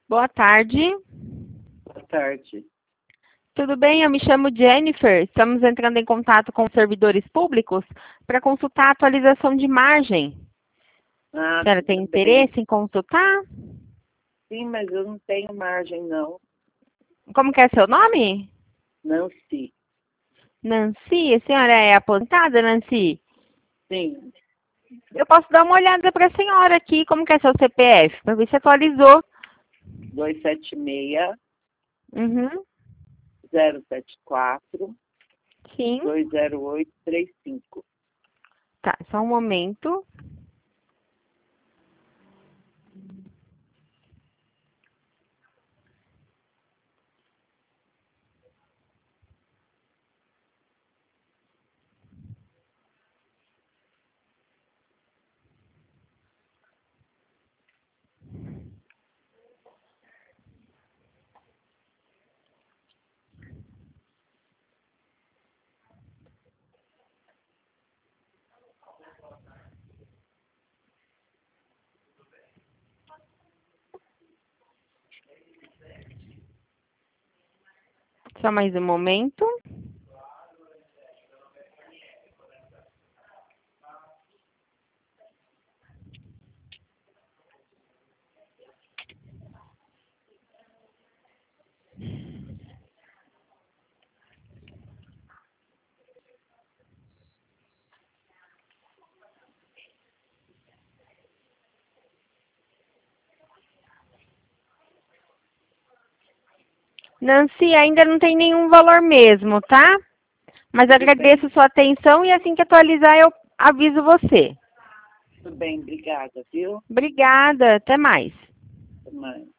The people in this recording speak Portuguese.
Boa tarde. Boa tarde. Tudo bem? Eu me chamo Jennifer. Estamos entrando em contato com os servidores públicos para consultar a atualização de margem. A senhora tem interesse em consultar? Sim, mas eu não tenho margem, não. Como que é seu nome? Nancy. Nancy? A senhora é aposentada, Nancy? Sim. Eu posso dar uma olhada para a senhora aqui. Como que é seu CPF? Para ver se atualizou. 276 Uhum. 074 Sim. 20835. Tá, só um momento. Só mais um momento. Nancy, ainda não tem nenhum valor mesmo, tá? Mas agradeço sua atenção e assim que atualizar eu aviso você. Tudo bem, obrigada, viu? Obrigada, até mais. Até mais.